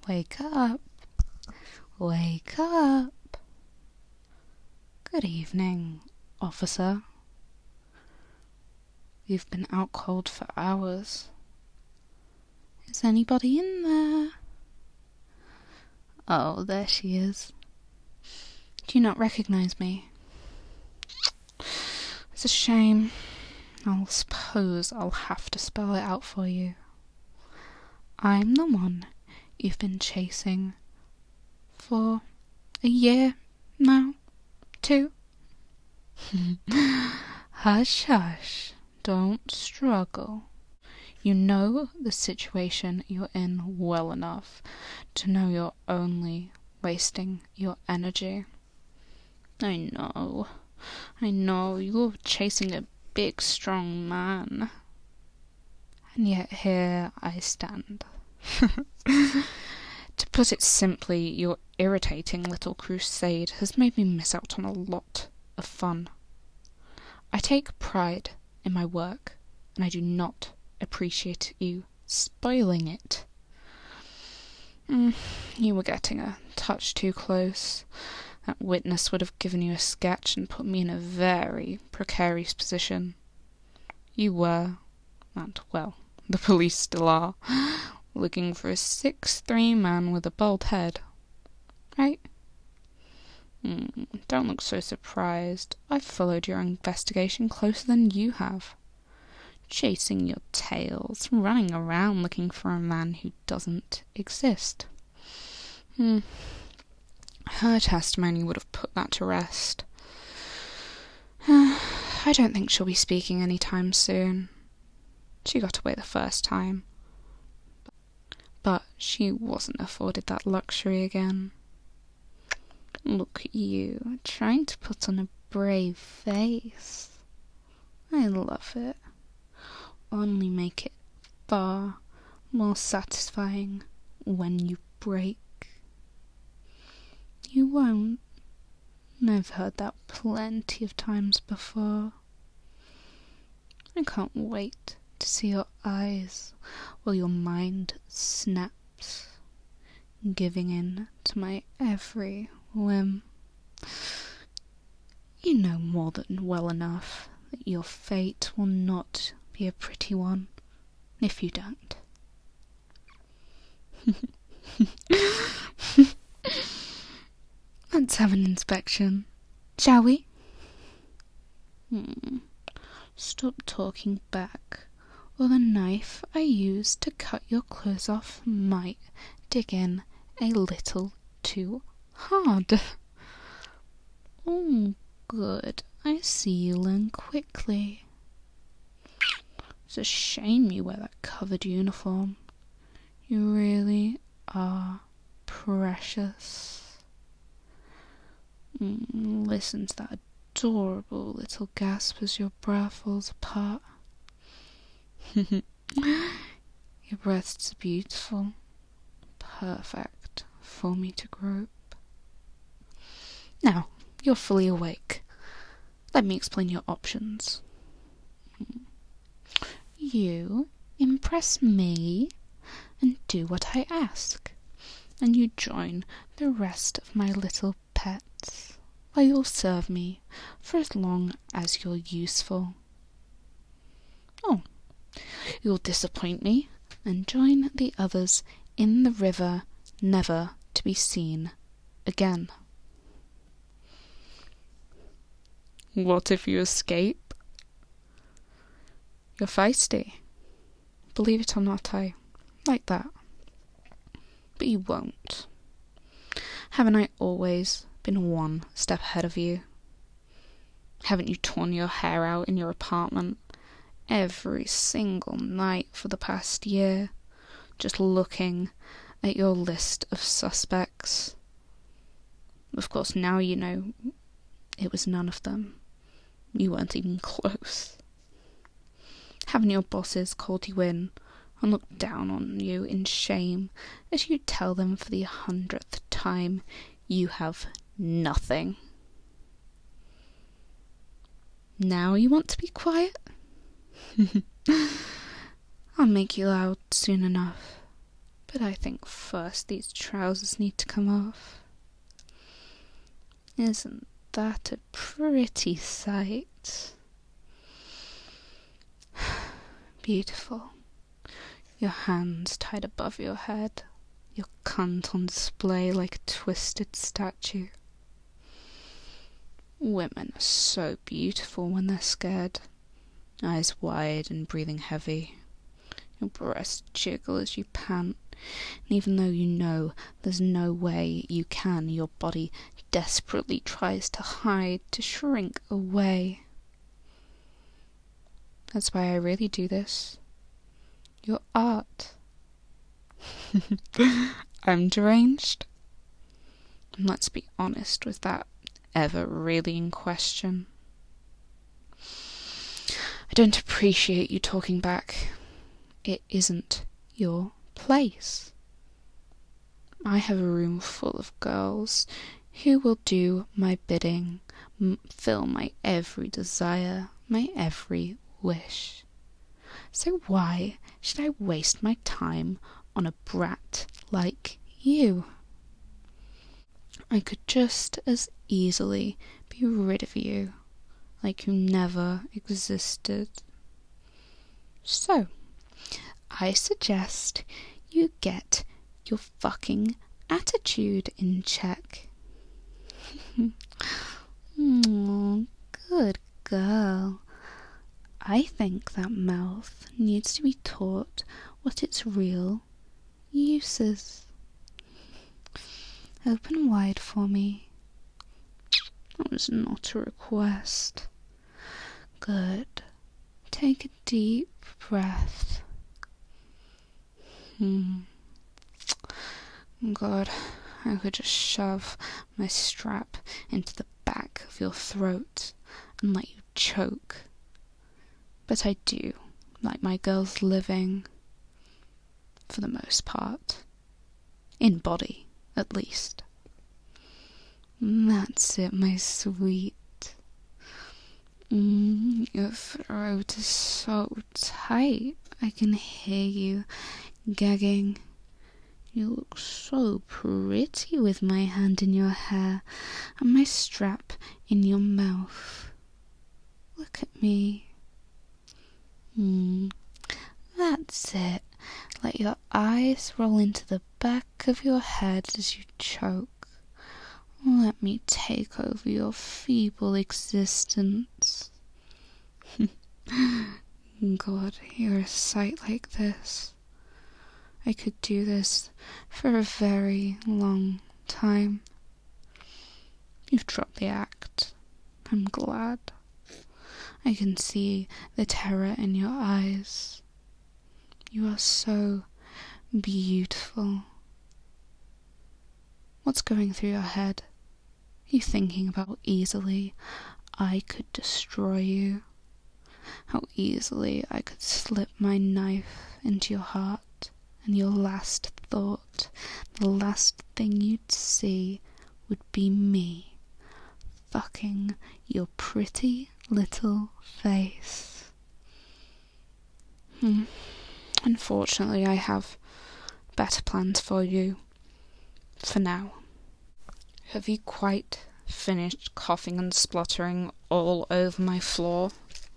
Wake up. Wake up. Good evening, officer. You've been out cold for hours. Is anybody in there? Oh, there she is. Do you not recognize me? It's a shame. I suppose I'll have to spell it out for you. I'm the one you've been chasing for a year now, 2. Hush, hush. Don't struggle. You know the situation you're in well enough to know you're only wasting your energy. I know you're chasing a big, strong man. And yet here I stand. To put it simply, your irritating little crusade has made me miss out on a lot of fun. I take pride in my work, and I do not appreciate you spoiling it. You were getting a touch too close. That witness would have given you a sketch and put me in a very precarious position. You were, and well, the police still are, looking for a 6'3" man with a bald head. Right? Don't look so surprised. I've followed your investigation closer than you have. Chasing your tails, running around looking for a man who doesn't exist. Her testimony would have put that to rest. I don't think she'll be speaking any time soon. She got away the first time. But she wasn't afforded that luxury again. Look at you, trying to put on a brave face. I love it. Only make it far more satisfying when you break. You won't. I've heard that plenty of times before. I can't wait to see your eyes while your mind snaps, giving in to my every whim. You know more than well enough that your fate will not be a pretty one if you don't. Let's have an inspection, shall we? Stop talking back, or the knife I used to cut your clothes off might dig in a little too hard. Oh, good. I see you learn quickly. It's a shame you wear that covered uniform. You really are precious. Listen to that adorable little gasp as your bra falls apart. Your breasts are beautiful. Perfect for me to grope. Now, you're fully awake. Let me explain your options. You impress me and do what I ask, and you join the rest of my little pets, where you'll serve me for as long as you're useful. Oh, you'll disappoint me and join the others in the river, never to be seen again. What if you escape? You're feisty. Believe it or not, I like that. But you won't. Haven't I always been one step ahead of you? Haven't you torn your hair out in your apartment every single night for the past year, just looking at your list of suspects? Of course, now you know it was none of them. You weren't even close. Haven't your bosses called you in and looked down on you in shame as you tell them for the 100th time you have nothing? Now you want to be quiet? I'll make you loud soon enough. But I think first these trousers need to come off. Isn't that a pretty sight? Beautiful. Your hands tied above your head, your cunt on display like a twisted statue. Women are so beautiful when they're scared. Eyes wide and breathing heavy. Your breasts jiggle as you pant, and even though you know there's no way you can, your body desperately tries to hide, to shrink away. That's why I really do this. Your art. I'm deranged. And let's be honest with that ever really in question. I don't appreciate you talking back. It isn't your place. I have a room full of girls who will do my bidding, fill my every desire, my every wish. So why should I waste my time on a brat like you? I could just as easily be rid of you, like you never existed. So, I suggest you get your fucking attitude in check. Good girl. I think that mouth needs to be taught what its real use is. Open wide for me. That was not a request. Good. Take a deep breath. God, I could just shove my strap into the back of your throat and let you choke. But I do like my girls living, for the most part. In body, at least. That's it, my sweet. Your throat is so tight. I can hear you gagging. You look so pretty with my hand in your hair and my strap in your mouth. Look at me. That's it. Let your eyes roll into the back of your head as you choke. Let me take over your feeble existence. God, you're a sight like this. I could do this for a very long time. You've dropped the act. I'm glad. I can see the terror in your eyes. You are so beautiful. What's going through your head? Are you thinking about how easily I could destroy you? How easily I could slip my knife into your heart, and your last thought, the last thing you'd see, would be me fucking your pretty little face. Unfortunately, I have better plans for you. For now. Have you quite finished coughing and spluttering all over my floor?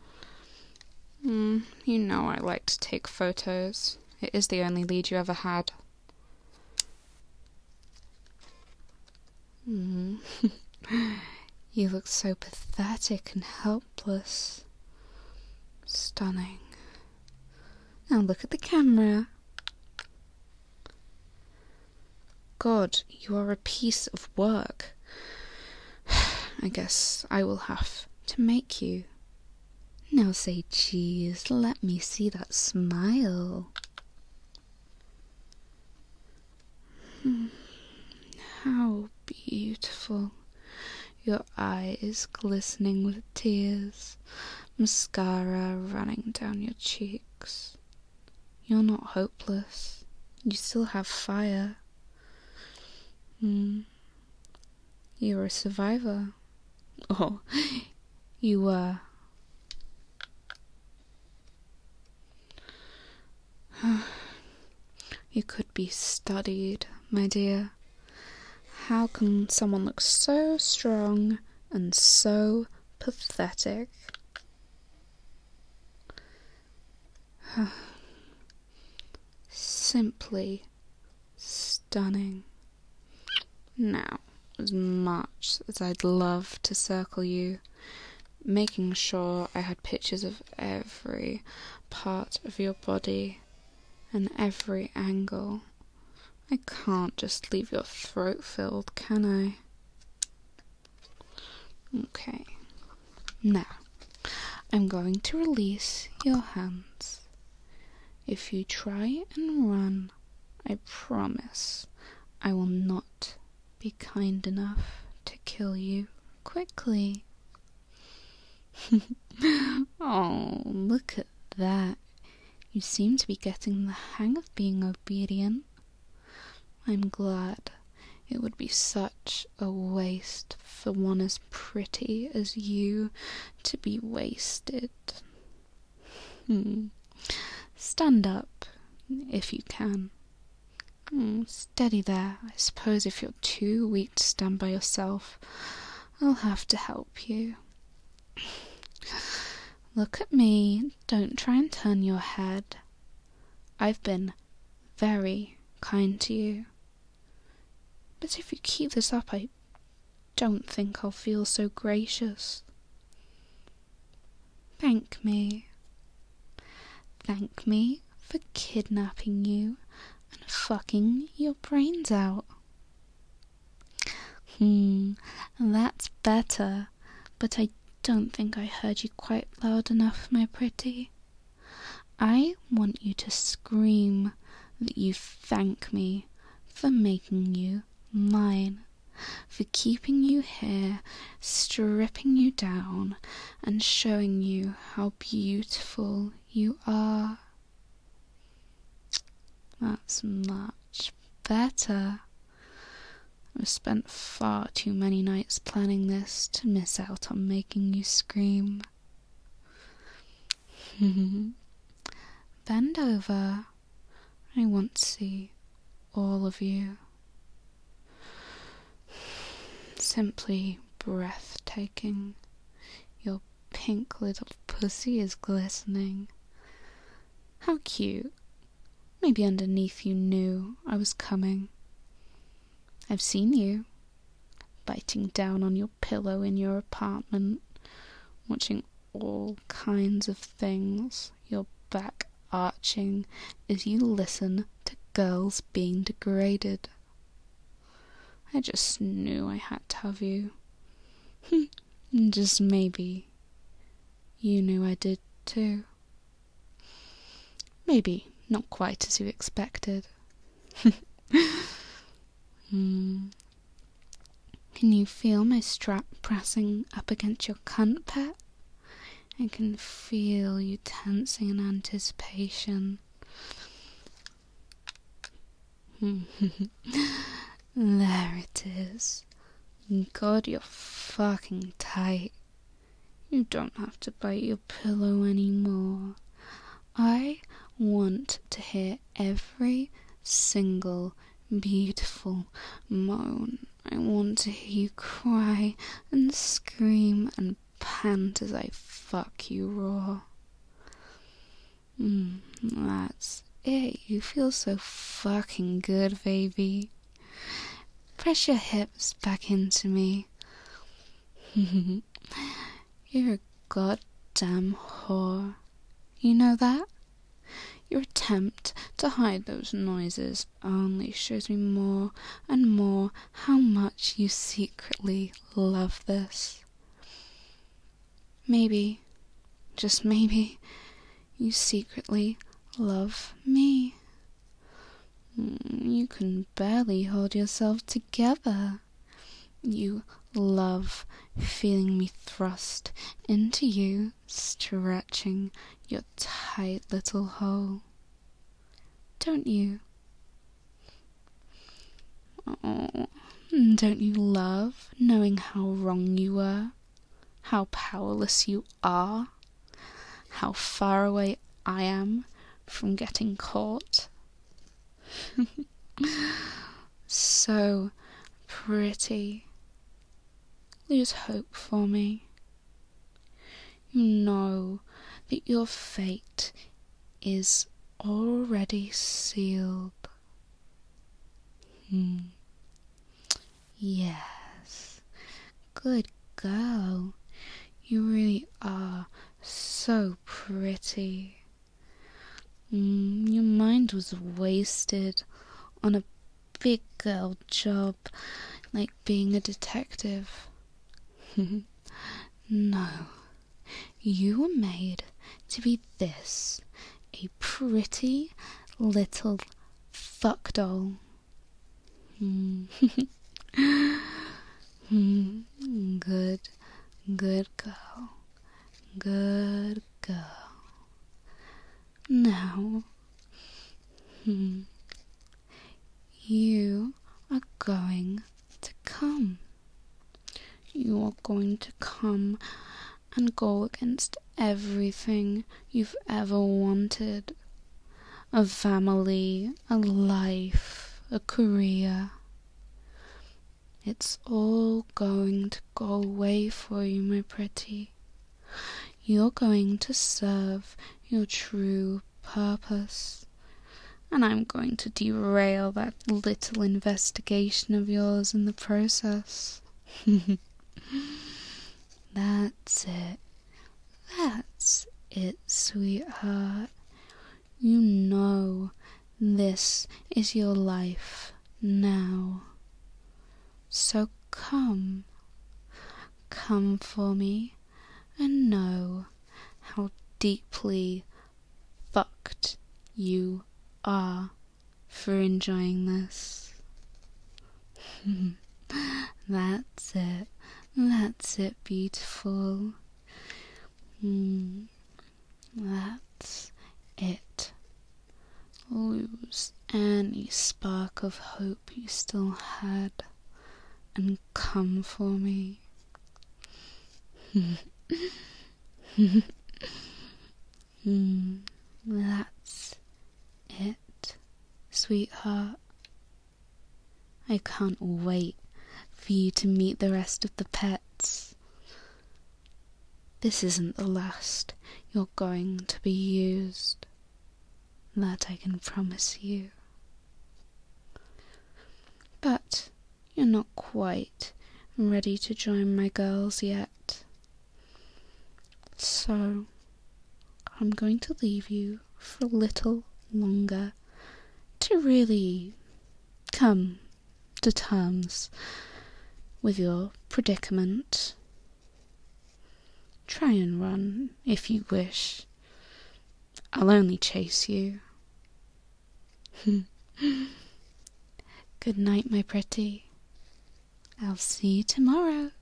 You know I like to take photos. It is the only lead you ever had. You look so pathetic and helpless. Stunning. Now look at the camera. God, you are a piece of work. I guess I will have to make you. Now say cheese, let me see that smile. How beautiful. Your eyes glistening with tears, mascara running down your cheeks. You're not hopeless. You still have fire. You're a survivor. Oh, you were. You could be studied, my dear. How can someone look so strong and so pathetic? Simply stunning. Now, as much as I'd love to circle you, making sure I had pictures of every part of your body and every angle, I can't just leave your throat filled, can I? Okay. Now, I'm going to release your hands. If you try and run, I promise I will not be kind enough to kill you quickly. Oh, look at that. You seem to be getting the hang of being obedient. I'm glad. It would be such a waste for one as pretty as you to be wasted. Stand up, if you can. Steady there. I suppose if you're too weak to stand by yourself, I'll have to help you. Look at me. Don't try and turn your head. I've been very kind to you. But if you keep this up, I don't think I'll feel so gracious. Thank me. Thank me for kidnapping you and fucking your brains out. That's better, but I don't think I heard you quite loud enough, my pretty. I want you to scream that you thank me for making you mine, for keeping you here, stripping you down, and showing you how beautiful you are. That's much better. I've spent far too many nights planning this to miss out on making you scream. Bend over. I want to see all of you. Simply breathtaking. Your pink little pussy is glistening. How cute. Maybe underneath you knew I was coming. I've seen you, biting down on your pillow in your apartment, watching all kinds of things, your back arching as you listen to girls being degraded. I just knew I had to have you. Just maybe you knew I did too. Maybe not quite as you expected. Can you feel my strap pressing up against your cunt, pet? I can feel you tensing in anticipation. There it is. God, you're fucking tight. You don't have to bite your pillow anymore. I want to hear every single beautiful moan. I want to hear you cry and scream and pant as I fuck you raw. That's it. You feel so fucking good, baby. Press your hips back into me. You're a goddamn whore. You know that? Your attempt to hide those noises only shows me more and more how much you secretly love this. Maybe, just maybe, you secretly love me. You can barely hold yourself together. You love feeling me thrust into you, stretching your tight little hole. Don't you? Oh, don't you love knowing how wrong you were? How powerless you are? How far away I am from getting caught? so pretty. Lose hope for me. You know that your fate is already sealed. Yes, good girl. You really are so pretty. Your mind was wasted on a big girl job like being a detective. No, you were made to be this, a pretty little fuck doll. Good girl. Good girl. Now, you are going to come. You are going to come and go against everything you've ever wanted. A family, a life, a career. It's all going to go away for you, my pretty. You're going to serve your true purpose. And I'm going to derail that little investigation of yours in the process. That's it. That's it, sweetheart. You know this is your life now. So come for me and know how deeply fucked you are for enjoying this. That's it, beautiful. That's it. Lose any spark of hope you still had and come for me. That's it, sweetheart. I can't wait for you to meet the rest of the pets. This isn't the last you're going to be used. That I can promise you. But you're not quite ready to join my girls yet. So I'm going to leave you for a little longer to really come to terms with your predicament. Try and run if you wish. I'll only chase you. Good night, my pretty. I'll see you tomorrow.